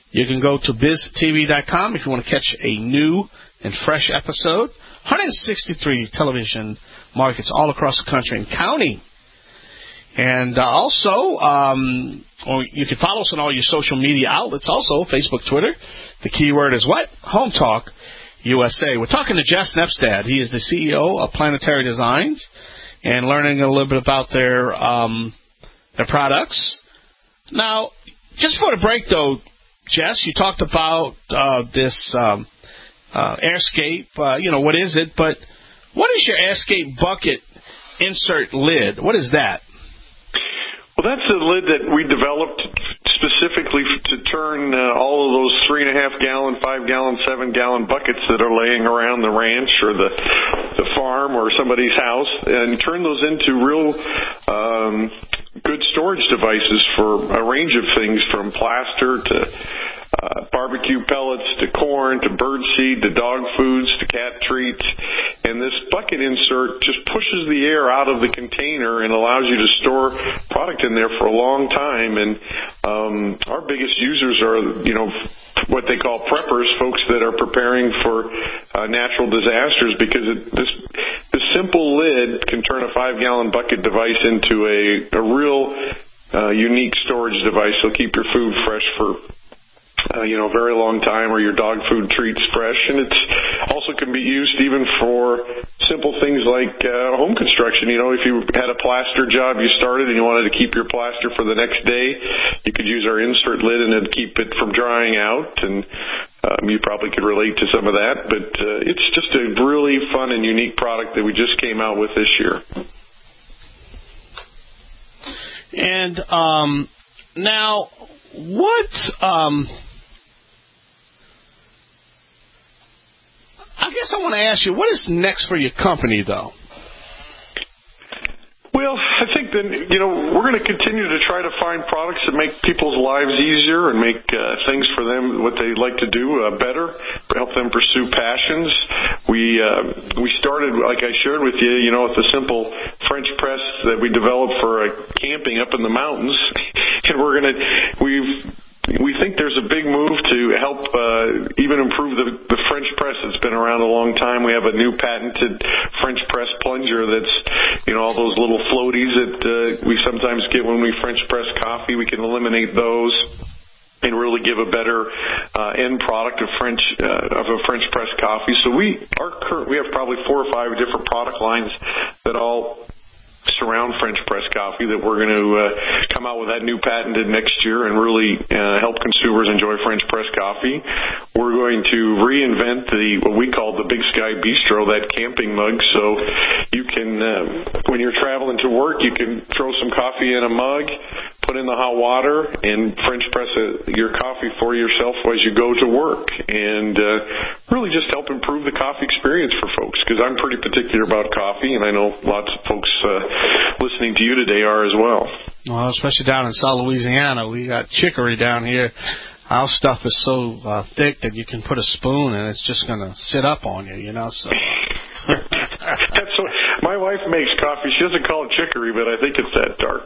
You can go to biz t v dot com if you want to catch a new and fresh episode. one hundred sixty-three television markets all across the country and counting. And uh, also, um, or you can follow us on all your social media outlets, also Facebook, Twitter. The keyword is what? Home Talk U S A. We're talking to Jess Nepstad. He is the C E O of Planetary Designs, and learning a little bit about their um, their products. Now, just before the break, though, Jess, you talked about uh, this um, uh, AirScape. Uh, you know, what is it? But what is your AirScape bucket insert lid? What is that? Well, that's the lid that we developed specifically to turn uh, all of those three and a half gallon, five gallon, seven gallon buckets that are laying around the ranch or the the farm or somebody's house, and turn those into real um, good storage devices for a range of things, from plaster to uh, barbecue pellets to corn to bird seed to dog foods to cat treats. And this bucket insert just pushes the air out of the container and allows you to store product in there for a long time. And um, our biggest users are, you know, what they call preppers, folks that are preparing for uh, natural disasters, because it, this this simple lid can turn a five-gallon bucket device into a, a real uh, unique storage device. So keep your food fresh for Uh, you know, a very long time, or your dog food treats fresh. And it's also can be used even for simple things like uh, home construction. You know, if you had a plaster job you started and you wanted to keep your plaster for the next day, you could use our insert lid and it'd keep it from drying out. And um, you probably could relate to some of that. But uh, it's just a really fun and unique product that we just came out with this year. And um, now, what... Um, I guess I want to ask you, what is next for your company, though? Well, I think that, you know, we're going to continue to try to find products that make people's lives easier and make uh, things for them, what they like to do, uh, better, help them pursue passions. We uh, we started, like I shared with you, you know, with the simple French press that we developed for uh, camping up in the mountains, and we're going to, we've... We think there's a big move to help uh, even improve the, the French press that's been around a long time. We have a new patented French press plunger that's, you know, all those little floaties that uh, we sometimes get when we French press coffee. We can eliminate those and really give a better uh, end product of French uh, of a French press coffee. So we our current we have probably four or five different product lines that all surround French press coffee that we're going to uh, come out with that new patented next year and really uh, help consumers enjoy French press coffee. We're going to reinvent the what we call the Big Sky Bistro, that camping mug, so you can, uh, when you're traveling to work, you can throw some coffee in a mug, put in the hot water, and French press a, your coffee for yourself as you go to work, and uh, really just help improve the coffee experience for folks, because I'm pretty particular about coffee, and I know lots of folks uh, listening to you today are as well. Well, especially down in South Louisiana, we got chicory down here. Our stuff is so uh, thick that you can put a spoon and it's just going to sit up on you, you know, so... That's what, my wife makes coffee. She doesn't call it chicory, but I think it's that dark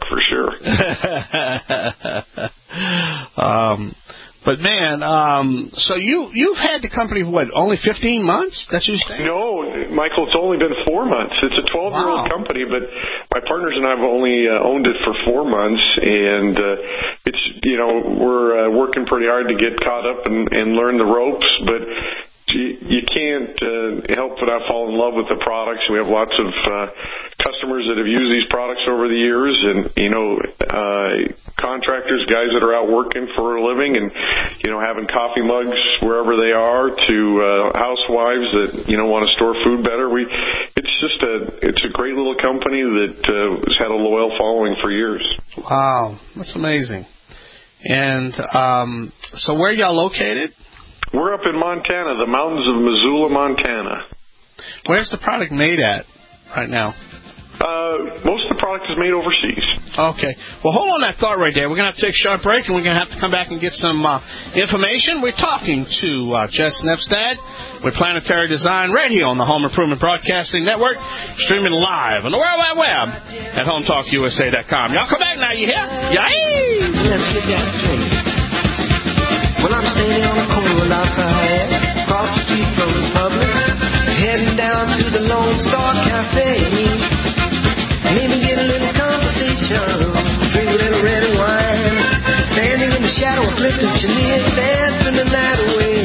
for sure. um, but man, um, so you you've had the company what, only fifteen months? That's what you're saying? No, Michael, it's only been four months. It's a twelve-year-old wow. company, but my partners and I have only uh, owned it for four months, and uh, it's you know we're uh, working pretty hard to get caught up and, and learn the ropes, but. You can't uh, help but fall in love with the products. We have lots of uh, customers that have used these products over the years, and you know, uh, contractors, guys that are out working for a living, and you know, having coffee mugs wherever they are, to uh, housewives that you know want to store food better. We, it's just a, it's a great little company that uh, has had a loyal following for years. Wow, that's amazing. And um, so, where are y'all located? We're up in Montana, the mountains of Missoula, Montana. Where's the product made at right now? Uh, most of the product is made overseas. Okay. Well, hold on that thought right there. We're going to have to take a short break, and we're going to have to come back and get some uh, information. We're talking to uh, Jess Nepstad with Planetary Design Radio on the Home Improvement Broadcasting Network, streaming live on the World Wide Web at home talk u s a dot com. Y'all come back now, you hear? Yay! Let's get that straight. Well, I'm standing on the corner of Lafayette, across the street from the Republic, heading down to the Lone Star Cafe. Maybe get a little conversation, drink a little red wine, standing in the shadow of Clifton Chenier, dancing the night away.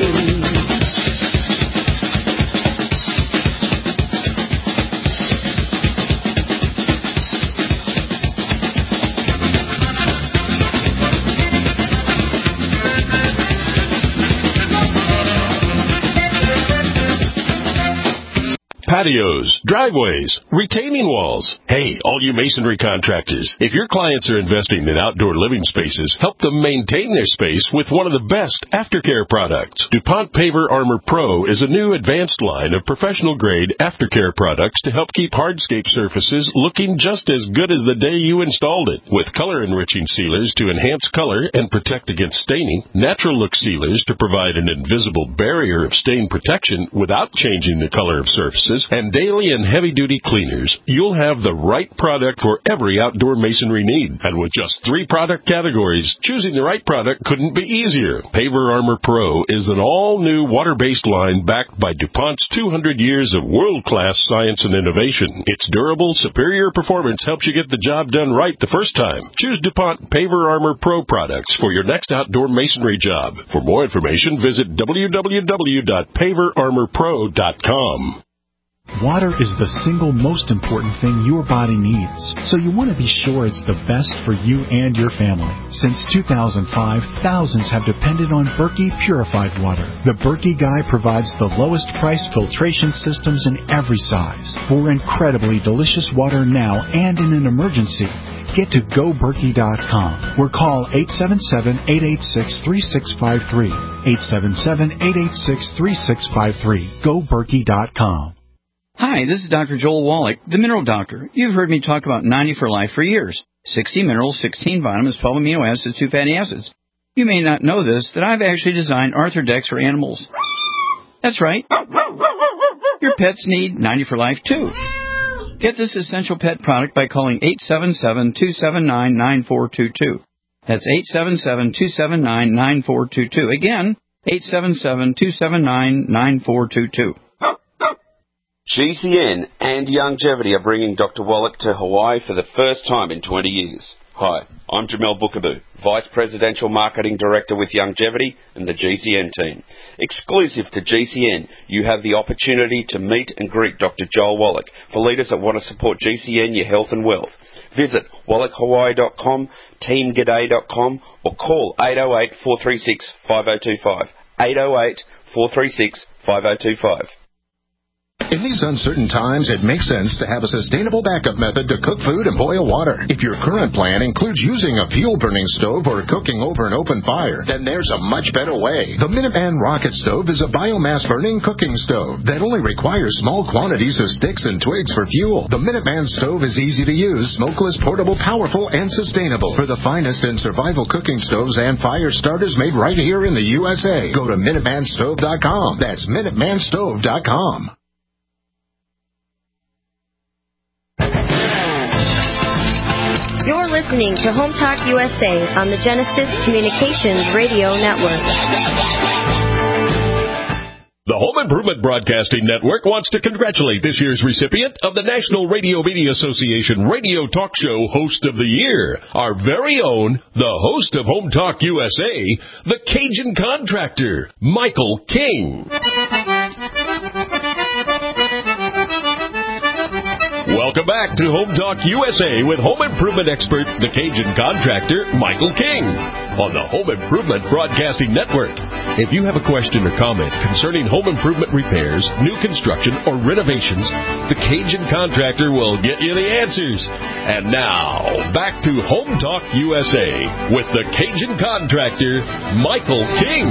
Patios, driveways, retaining walls. Hey, all you masonry contractors, if your clients are investing in outdoor living spaces, help them maintain their space with one of the best aftercare products. DuPont Paver Armor Pro is a new advanced line of professional-grade aftercare products to help keep hardscape surfaces looking just as good as the day you installed it. With color-enriching sealers to enhance color and protect against staining, natural look sealers to provide an invisible barrier of stain protection without changing the color of surfaces, and daily and heavy-duty cleaners, you'll have the right product for every outdoor masonry need. And with just three product categories, choosing the right product couldn't be easier. Paver Armor Pro is an all-new water-based line backed by DuPont's two hundred years of world-class science and innovation. Its durable, superior performance helps you get the job done right the first time. Choose DuPont Paver Armor Pro products for your next outdoor masonry job. For more information, visit w w w dot paver armor pro dot com. Water is the single most important thing your body needs, so you want to be sure it's the best for you and your family. Since two thousand five, thousands have depended on Berkey purified water. The Berkey Guy provides the lowest price filtration systems in every size. For incredibly delicious water now and in an emergency, get to go berkey dot com or call eight seven seven, eight eight six, three six five three. eight seven seven, eight eight six, three six five three. go berkey dot com. Hi, this is Doctor Joel Wallach, the Mineral Doctor. You've heard me talk about ninety for Life for years. sixty minerals, sixteen vitamins, twelve amino acids, two fatty acids. You may not know this, that I've actually designed Arthrodex for animals. That's right. Your pets need ninety for Life, too. Get this essential pet product by calling eight seven seven, two seven nine, nine four two two. That's eight seven seven, two seven nine, nine four two two. Again, eight seven seven, two seven nine, nine four two two. G C N and Youngevity are bringing Doctor Wallach to Hawaii for the first time in twenty years. Hi, I'm Jamel Bookaboo, Vice Presidential Marketing Director with Youngevity and the G C N team. Exclusive to G C N, you have the opportunity to meet and greet Doctor Joel Wallach for leaders that want to support G C N, your health and wealth. Visit wallach hawaii dot com, team g'day dot com, or call eight oh eight, four three six, five oh two five. eight oh eight, four three six, five oh two five. In these uncertain times, it makes sense to have a sustainable backup method to cook food and boil water. If your current plan includes using a fuel-burning stove or cooking over an open fire, then there's a much better way. The Minuteman Rocket Stove is a biomass-burning cooking stove that only requires small quantities of sticks and twigs for fuel. The Minuteman Stove is easy to use, smokeless, portable, powerful, and sustainable. For the finest in survival cooking stoves and fire starters made right here in the U S A, go to minuteman stove dot com. That's minuteman stove dot com. You're listening to Home Talk U S A on the Genesis Communications Radio Network. The Home Improvement Broadcasting Network wants to congratulate this year's recipient of the National Radio Media Association Radio Talk Show Host of the Year, our very own, the host of Home Talk U S A, the Cajun Contractor, Michael King. Welcome back to Home Talk U S A with home improvement expert, the Cajun Contractor, Michael King, on the Home Improvement Broadcasting Network. If you have a question or comment concerning home improvement repairs, new construction, or renovations, the Cajun Contractor will get you the answers. And now, back to Home Talk U S A with the Cajun Contractor, Michael King.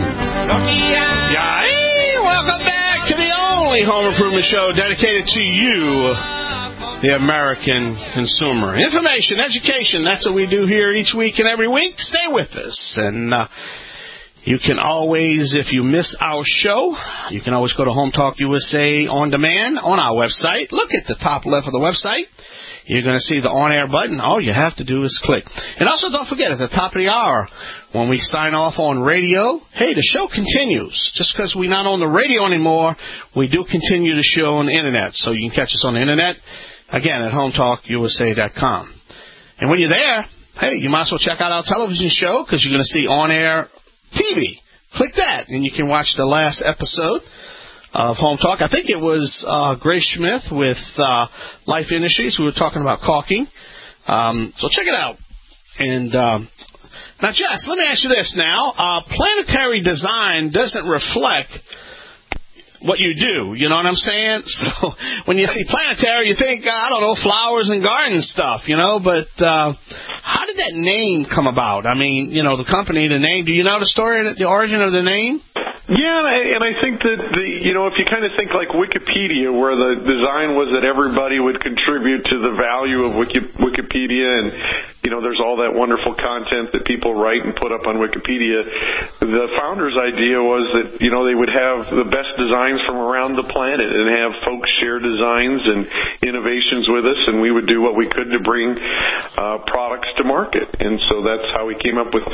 Yay! Welcome back to the only home improvement show dedicated to you, the American consumer. Information, education, that's what we do here each week and every week. Stay with us. And uh, You can always, if you miss our show, you can always go to Home Talk U S A On Demand on our website. Look at the top left of the website. You're going to see the on-air button. All you have to do is click. And also, don't forget, at the top of the hour, when we sign off on radio, hey, the show continues. Just because we're not on the radio anymore, we do continue the show on the Internet. So you can catch us on the Internet, again, at home talk U S A dot com. And when you're there, hey, you might as well check out our television show because you're going to see on-air T V. Click that, and you can watch the last episode of Home Talk. I think it was uh, Grace Smith with uh, Life Industries. We were talking about caulking. Um, so check it out. And um, now, Jess, let me ask you this now. Uh, planetary design doesn't reflect what you do. You know what I'm saying? So when you see planetary, you think, uh, I don't know, flowers and garden stuff, you know. But uh, how did that name come about? I mean, you know, the company, the name. Do you know the story, the origin of the name? Yeah, and I, and I think that, the, you know, if you kind of think like Wikipedia, where the design was that everybody would contribute to the value of Wiki, Wikipedia, and, you know, there's all that wonderful content that people write and put up on Wikipedia. The founders' idea was that, you know, they would have the best designs from around the planet and have folks share designs and innovations with us, and we would do what we could to bring uh, products to market. And so that's how we came up with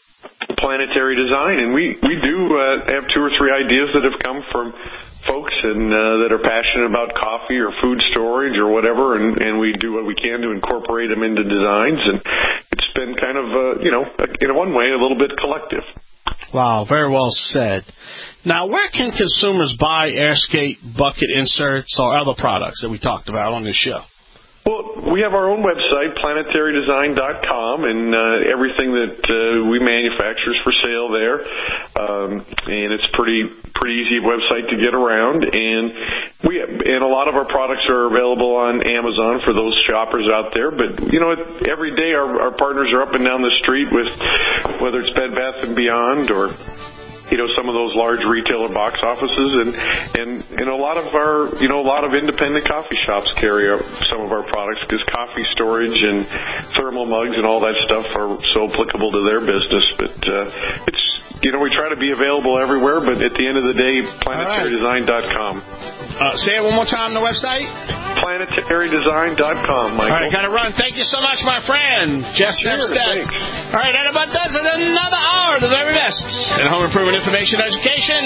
planetary design, and we we do uh, have two or three ideas that have come from folks and uh, that are passionate about coffee or food storage or whatever, and, and we do what we can to incorporate them into designs, and it's been kind of uh, you know in one way a little bit collective. Wow, very well said. Now, where can consumers buy AirScape bucket inserts or other products that we talked about on this show? Well, we have our own website, planetary design dot com, and uh, everything that uh, we manufacture is for sale there. Um, and it's pretty pretty easy website to get around. And we and a lot of our products are available on Amazon for those shoppers out there. But you know, every day our, our partners are up and down the street with whether it's Bed Bath and Beyond or, you know, some of those large retailer box offices, and, and, and a lot of our, you know, a lot of independent coffee shops carry our, some of our products because coffee storage and thermal mugs and all that stuff are so applicable to their business. But uh, it's, you know, we try to be available everywhere, but at the end of the day, planetary design dot com. Uh, say it one more time on the website. planetary design dot com, Michael. All right, got to run. Thank you so much, my friend. Jess Sure, Nexted. All right, that about does it. Another hour, the very best in home improvement information education.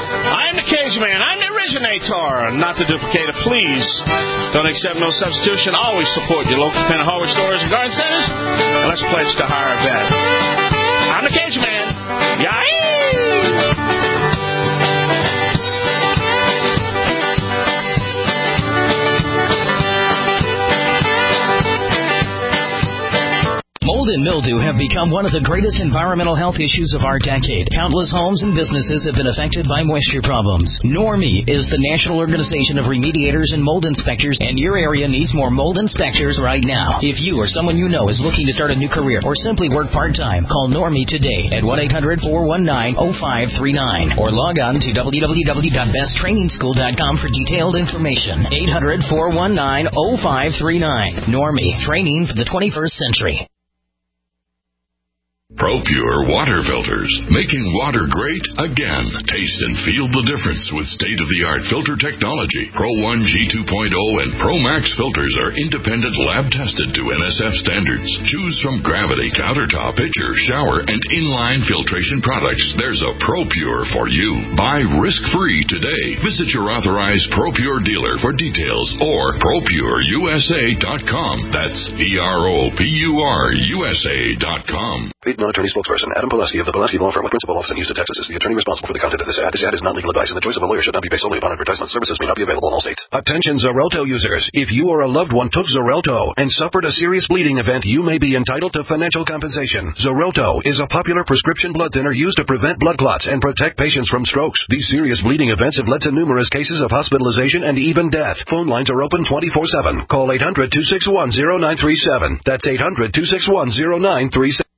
I am the Cage Man. I'm the originator, not the duplicator. Please don't accept no substitution. Always support your local independent hardware stores and garden centers. And let's pledge to hire a vet. I'm the Cage Man. Yay! Mold and mildew have become one of the greatest environmental health issues of our decade. Countless homes and businesses have been affected by moisture problems. NORMI is the National Organization of Remediators and Mold Inspectors, and your area needs more mold inspectors right now. If you or someone you know is looking to start a new career or simply work part-time, call NORMI today at one eight hundred, four one nine, oh five three nine or log on to w w w dot best training school dot com for detailed information. eight hundred, four one nine, oh five three nine. NORMI, training for the twenty-first century. ProPure water filters, making water great again. Taste and feel the difference with state-of-the-art filter technology. Pro one G two point oh and Pro Max filters are independent lab-tested to N S F standards. Choose from Gravity, Countertop, Pitcher, Shower, and Inline filtration products. There's a ProPure for you. Buy risk-free today. Visit your authorized ProPure dealer for details or pro pure U S A dot com. That's P R O P U R U S A dot com. Non-attorney spokesperson Adam Pileski of the Pileski Law Firm with principal office in Houston, Texas is the attorney responsible for the content of this ad. This ad is not legal advice, and the choice of a lawyer should not be based solely upon advertisement. Services may not be available in all states. Attention Xarelto users. If you or a loved one took Xarelto and suffered a serious bleeding event, you may be entitled to financial compensation. Xarelto is a popular prescription blood thinner used to prevent blood clots and protect patients from strokes. These serious bleeding events have led to numerous cases of hospitalization and even death. Phone lines are open twenty-four seven. Call eight hundred, two six one, zero nine three seven. That's eight hundred, two six one, zero nine three seven.